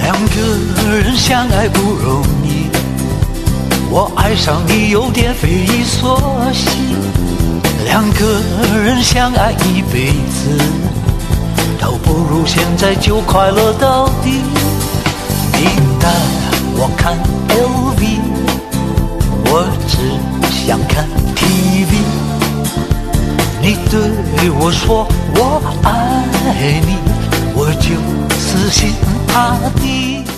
两个人相爱不容易，我爱上你有点匪夷所思。两个人相爱一辈子，倒不如现在就快乐到底。你带我看 LV， 我只想看 TV。你对我说我爱你，我就死心塌地。